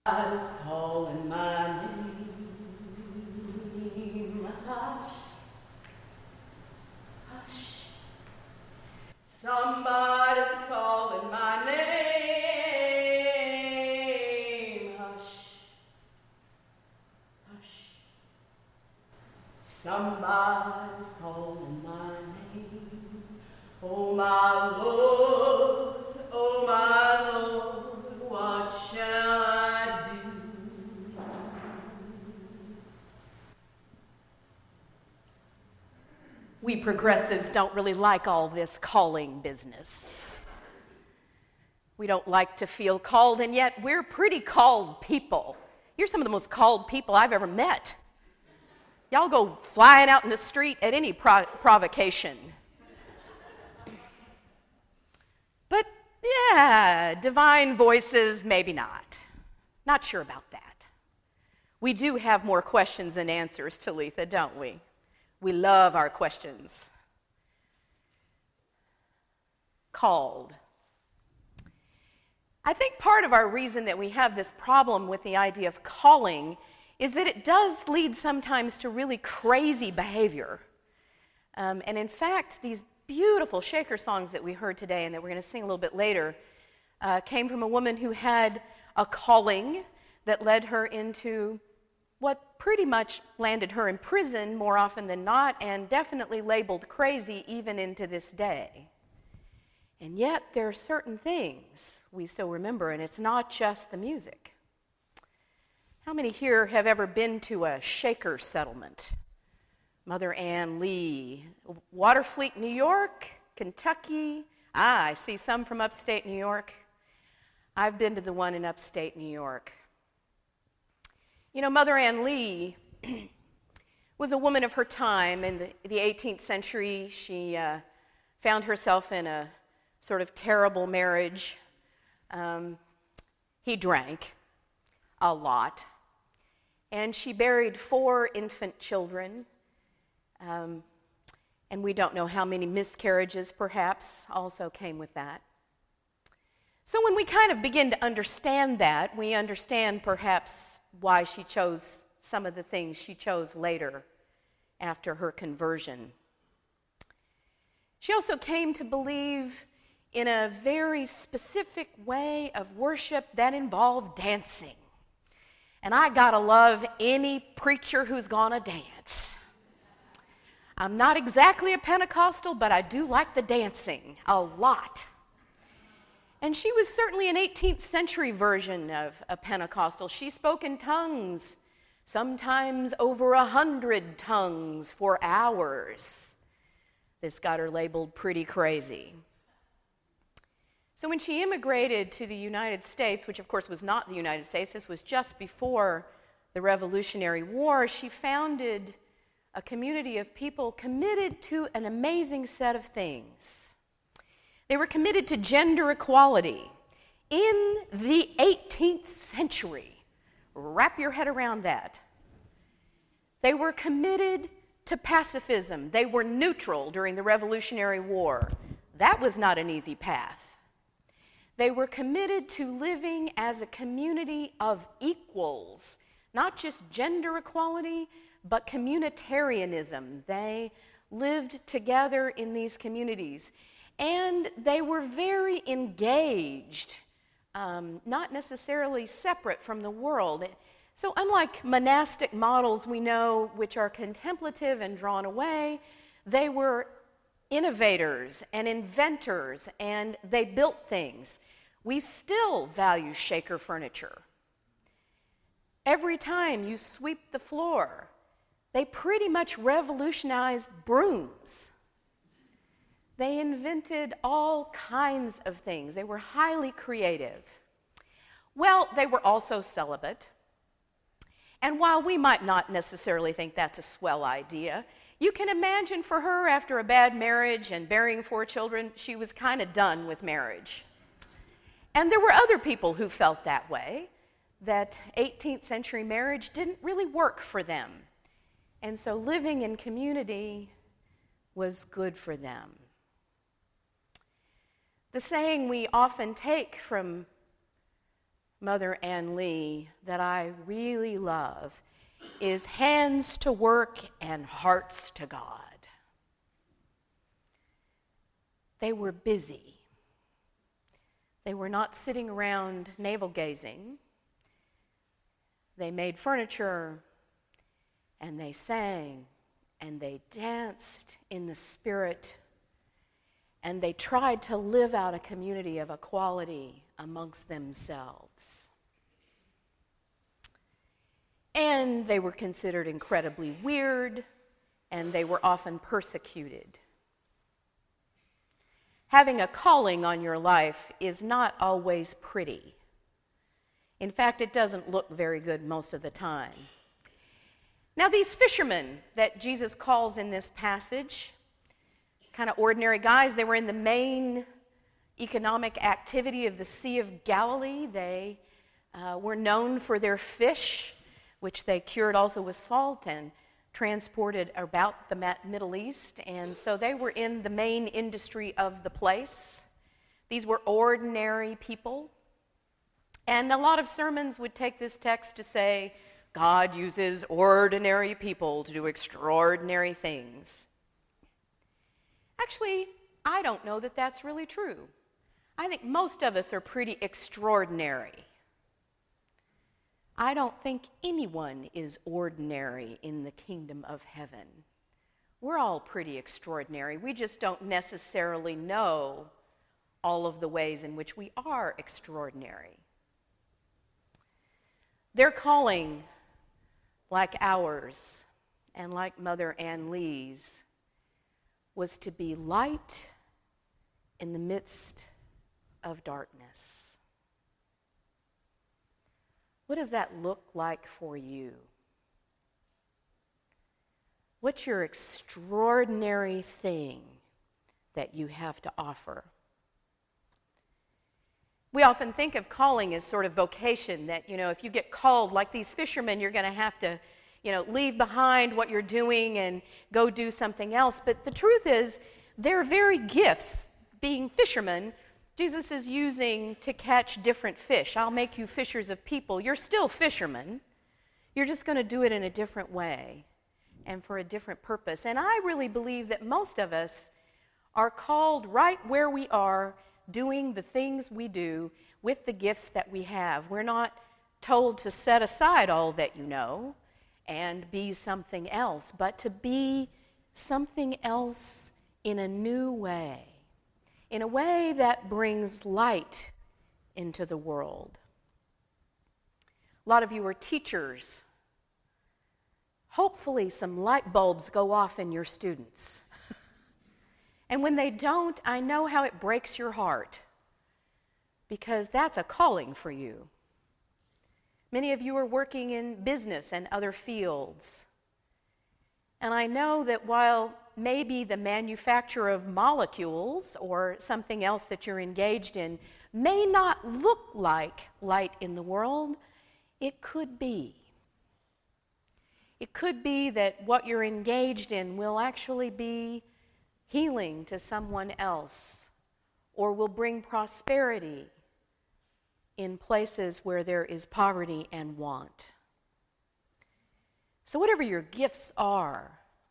Somebody's calling my name. Hush, hush. Somebody's calling my name. Hush, hush. Somebody's calling my name. Oh my Lord, oh my Lord, what shall I do? We progressives don't really like all this calling business. We don't like to feel called, and yet we're pretty called people. You're some of the most called people I've ever met. Y'all go flying out in the street at any provocation. But yeah, divine voices, maybe not. Not sure about that. We do have more questions than answers, Talitha, don't we? We love our questions. Called. I think part of our reason that we have this problem with the idea of calling is that it does lead sometimes to really crazy behavior. And in fact, these beautiful Shaker songs that we heard today and that we're going to sing a little bit later came from a woman who had a calling that led her into what pretty much landed her in prison more often than not, and definitely labeled crazy even into this day. And yet there are certain things we still remember, and it's not just the music. How many here have ever been to a Shaker settlement? Mother Ann Lee, Waterfleet, New York, Kentucky. I see some from upstate New York. I've been to the one in upstate New York. You know, Mother Ann Lee was a woman of her time. In the 18th century, she found herself in a sort of terrible marriage. He drank a lot. And she buried 4 infant children. And we don't know how many miscarriages, perhaps, also came with that. So when we kind of begin to understand that, we understand perhaps why she chose some of the things she chose later after her conversion. She also came to believe in a very specific way of worship that involved dancing. And I gotta love any preacher who's gonna dance. I'm not exactly a Pentecostal, but I do like the dancing a lot. And she was certainly an 18th century version of a Pentecostal. She spoke in tongues, sometimes over 100 tongues for hours. This got her labeled pretty crazy. So when she immigrated to the United States, which of course was not the United States, this was just before the Revolutionary War, she founded a community of people committed to an amazing set of things. They were committed to gender equality in the 18th century. Wrap your head around that. They were committed to pacifism. They were neutral during the Revolutionary War. That was not an easy path. They were committed to living as a community of equals, not just gender equality, but communitarianism. They lived together in these communities. And they were very engaged, not necessarily separate from the world. So unlike monastic models we know, which are contemplative and drawn away, they were innovators and inventors, and they built things. We still value Shaker furniture. Every time you sweep the floor, they pretty much revolutionized brooms. They invented all kinds of things. They were highly creative. Well, they were also celibate. And while we might not necessarily think that's a swell idea, you can imagine for her, after a bad marriage and bearing 4 children, she was kind of done with marriage. And there were other people who felt that way, that 18th century marriage didn't really work for them. And so living in community was good for them. The saying we often take from Mother Ann Lee that I really love is hands to work and hearts to God. They were busy. They were not sitting around navel-gazing. They made furniture, and they sang, and they danced in the Spirit, and they tried to live out a community of equality amongst themselves. And they were considered incredibly weird, and they were often persecuted. Having a calling on your life is not always pretty. In fact, it doesn't look very good most of the time. Now, these fishermen that Jesus calls in this passage, kind of ordinary guys, they were in the main economic activity of the Sea of Galilee. They were known for their fish, which they cured also with salt and transported about the Middle East. And so they were in the main industry of the place. These were ordinary people. And a lot of sermons would take this text to say, God uses ordinary people to do extraordinary things. Actually, I don't know that that's really true. I think most of us are pretty extraordinary. I don't think anyone is ordinary in the kingdom of heaven. We're all pretty extraordinary. We just don't necessarily know all of the ways in which we are extraordinary. Their calling, like ours and like Mother Ann Lee's, was to be light in the midst of darkness. What does that look like for you? What's your extraordinary thing that you have to offer? We often think of calling as sort of vocation, that, if you get called like these fishermen, you're going to have to, leave behind what you're doing and go do something else. But the truth is, their very gifts, being fishermen, Jesus is using to catch different fish. I'll make you fishers of people. You're still fishermen. You're just going to do it in a different way and for a different purpose. And I really believe that most of us are called right where we are, doing the things we do with the gifts that we have. We're not told to set aside all that you know and be something else, but to be something else in a new way, in a way that brings light into the world. A lot of you are teachers. Hopefully some light bulbs go off in your students. And when they don't, I know how it breaks your heart, because that's a calling for you. Many of you are working in business and other fields. And I know that while maybe the manufacture of molecules or something else that you're engaged in may not look like light in the world, it could be. It could be that what you're engaged in will actually be healing to someone else, or will bring prosperity in places where there is poverty and want. So whatever your gifts are,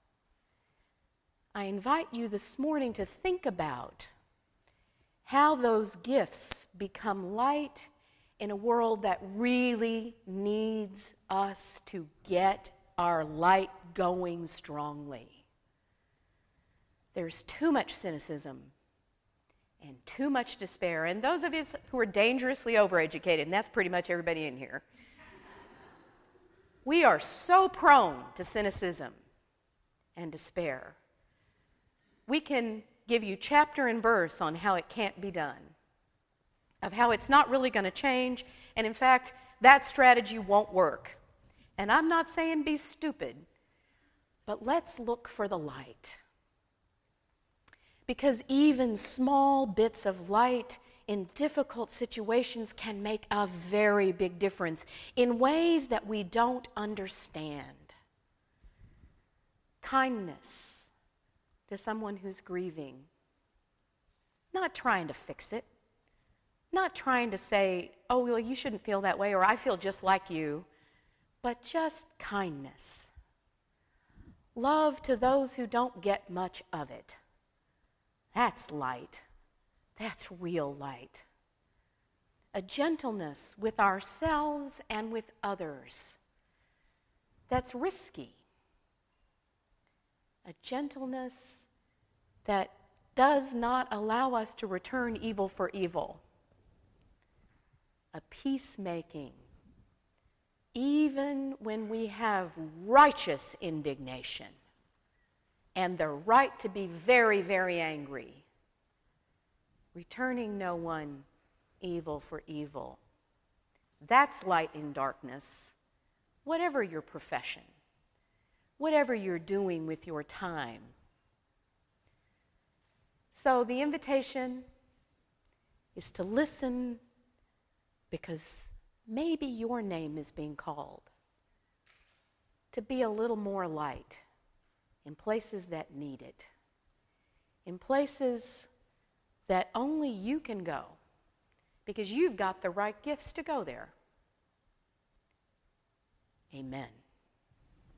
I invite you this morning to think about how those gifts become light in a world that really needs us to get our light going strongly. There's too much cynicism and too much despair. And those of us who are dangerously overeducated, and that's pretty much everybody in here, we are so prone to cynicism and despair. We can give you chapter and verse on how it can't be done, of how it's not really going to change, and in fact, that strategy won't work. And I'm not saying be stupid, but let's look for the light. Because even small bits of light in difficult situations can make a very big difference in ways that we don't understand. Kindness to someone who's grieving, not trying to fix it, Not trying to say, oh, well, you shouldn't feel that way, or I feel just like you, but just kindness. Love to those who don't get much of it. That's light. That's real light. A gentleness with ourselves and with others. That's risky. A gentleness that does not allow us to return evil for evil. A peacemaking, even when we have righteous indignation and the right to be very, very angry, returning no one evil for evil. That's light in darkness, whatever your profession, whatever you're doing with your time. So the invitation is to listen, because maybe your name is being called, to be a little more light in places that need it, in places that only you can go, because you've got the right gifts to go there. Amen.